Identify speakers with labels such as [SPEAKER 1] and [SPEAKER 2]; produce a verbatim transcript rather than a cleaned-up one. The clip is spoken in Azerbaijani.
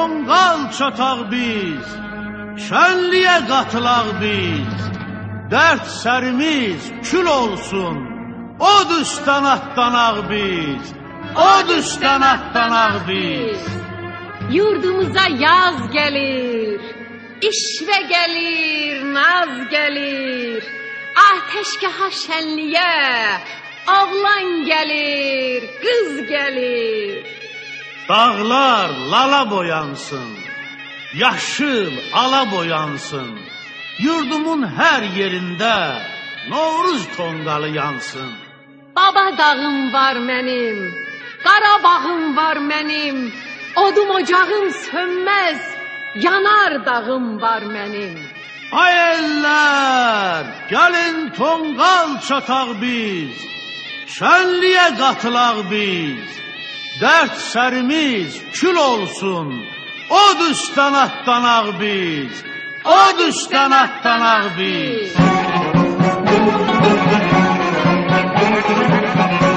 [SPEAKER 1] tonqal çataq biz, şənliyə qatılaq biz. Dərd sərimiz kül olsun, od üstən atlanaq biz, od üstən atlanaq biz.
[SPEAKER 2] Yurdumuza yaz gəlir, işvə gəlir, naz gəlir. Ateşgaha şənliyə, oğlan gəlir, qız gəlir.
[SPEAKER 1] Dağlar lala boyansın, yaşıl ala boyansın. Yurdumun hər yerində Novruz tonqalı yansın.
[SPEAKER 2] Baba dağım var mənim, Qarabağım var mənim. Odum ocağım sönməz, yanar dağım var mənim.
[SPEAKER 1] Ay eller, gəlin tonqal çataq biz, şənliyə qatılaq biz. Dərd sərimiz kül olsun, od üstən atlanaq biz, od üstən atlanaq biz.